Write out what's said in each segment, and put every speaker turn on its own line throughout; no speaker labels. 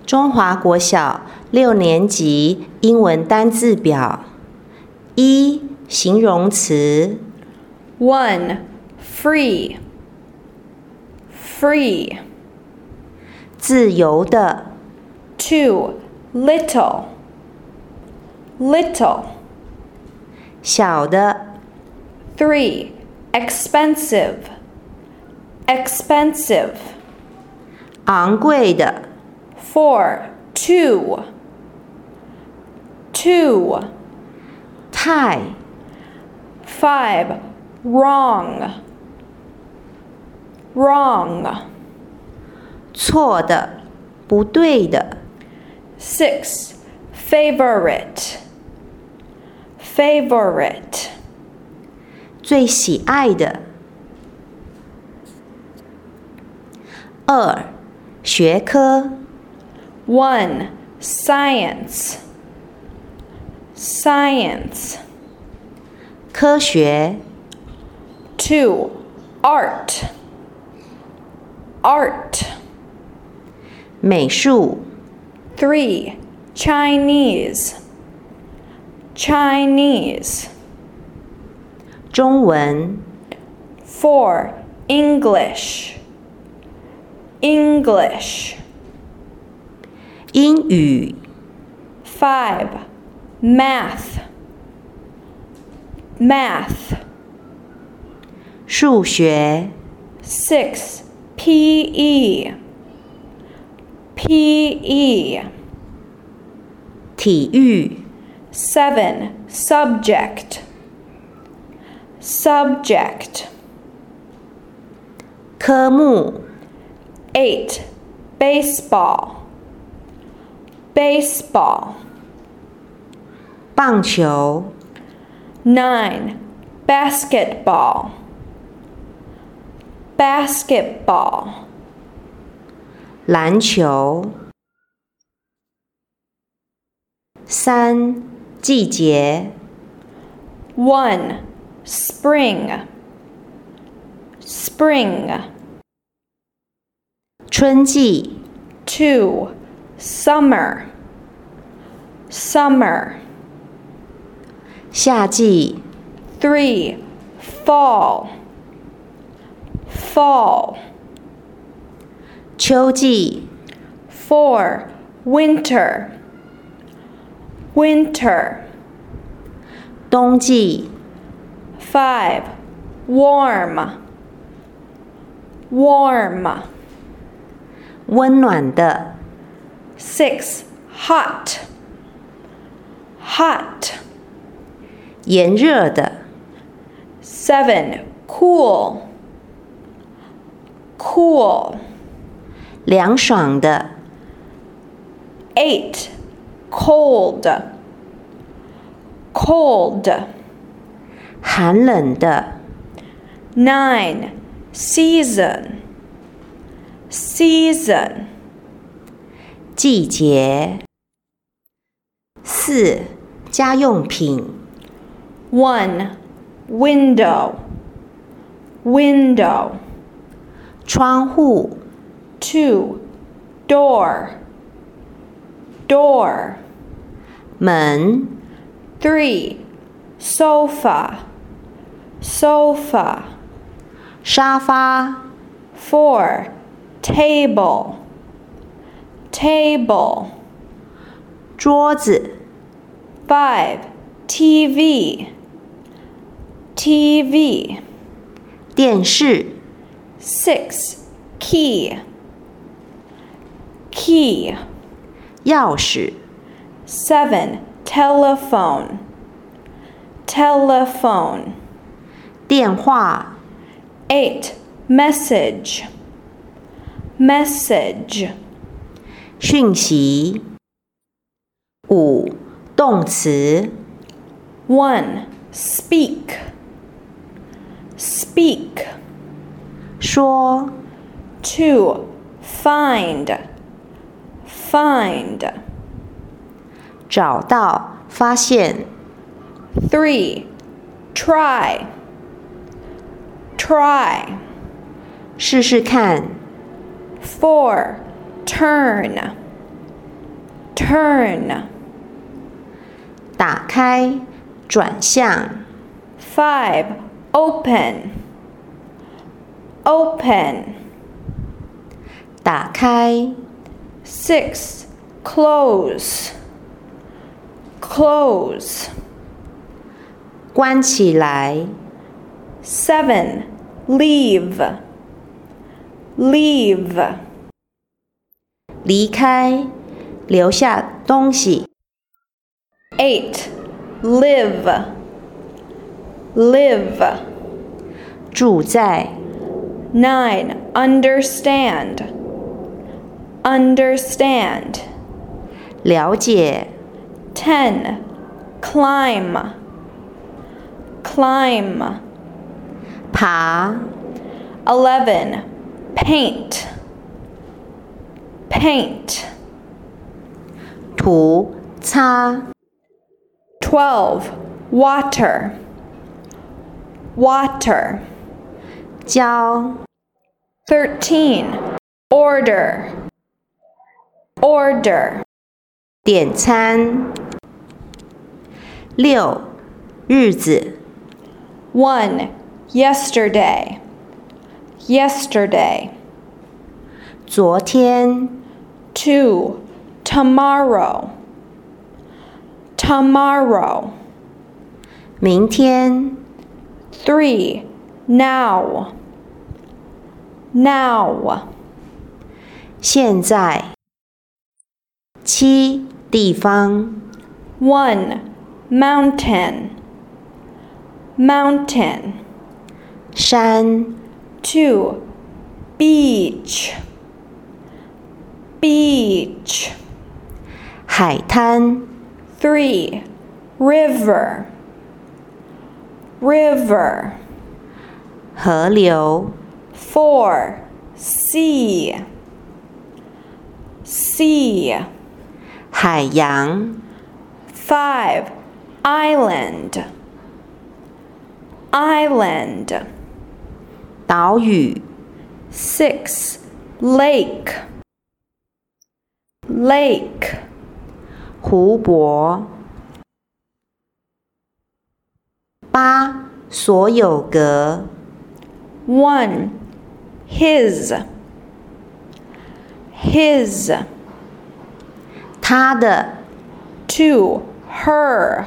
中华国小6年级英文单字表。1. 形容词
1. Free. Free.
自由的
2. Little. Little.
小的
3. Expensive. Expensive.
昂贵的
4. Two. Two.
太
5. Wrong. Wrong.
错的不对的
6. Favorite. Favorite.
最喜爱的。2. 学科
1. Science. Science.
科学
2. Art. Art.
美术
3. Chinese. Chinese.
中文
4. English. English.
英语
5. Math. Math.
数学
6. PE. PE.
体育
7. Subject. Subject.
科目
8. Baseball. Baseball.
棒球
9. Basketball. Basketball.
篮球。3. 季节
1. Spring. Spring.
春季
2. Summer. Summer.
夏季
3. Fall. Fall.
秋季
4. Winter. Winter.
冬季
5. Warm. Warm.
温暖的
6. Hot. Hot.
炎热的
7. Cool. Cool.
凉爽的
8. Cold. Cold.
寒冷的
9. Season. Season.
季节。4. 家用品
1. Window. Window.
窗户
2. Door. Door.
门
3. Sofa. Sofa.
沙发
4. Table. Table.
桌子
5. TV. TV.
电视
6. Key. Key.
钥匙
7. Telephone. Telephone.
电话
8. Message. Message.
讯息。5. 动词
1. Speak. Speak.
说
2. Find. Find.
找到发现
3. Try. Try.
试试看
4. Turn. turn.
打开，转向。
5. Open. Open.
打开，
6. Close. Close.
关起来。
7. Leave. Leave.
离开，留下东西。
8. Live. Live.
住在，
9. Understand. Understand.
了解，
10. Climb. Climb.
爬，
11. Paint. Paint.
涂，擦。
12. Water. Water.
浇，
13. Order. Order.
点餐。6. 日子，
1. Yesterday. Yesterday.
昨天，
2. Tomorrow. Tomorrow.
明天，
3. Now. Now.
现在。7. 地方，
1. Mountain. Mountain.
山，
2. Beach. Beach.
海滩，
3. River. River.
河流，
4. Sea. Sea.
海洋，
5. Island. Island.
岛屿，
6. Lake. Lake.
湖泊。8. 所有格，
1. His. His.
他的，
2. Her.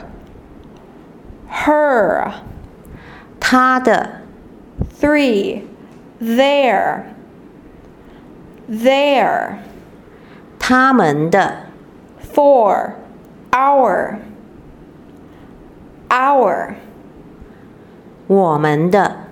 Her.
他的，
3. Their. Their.
他们的，
4. Our. Our.
我们的。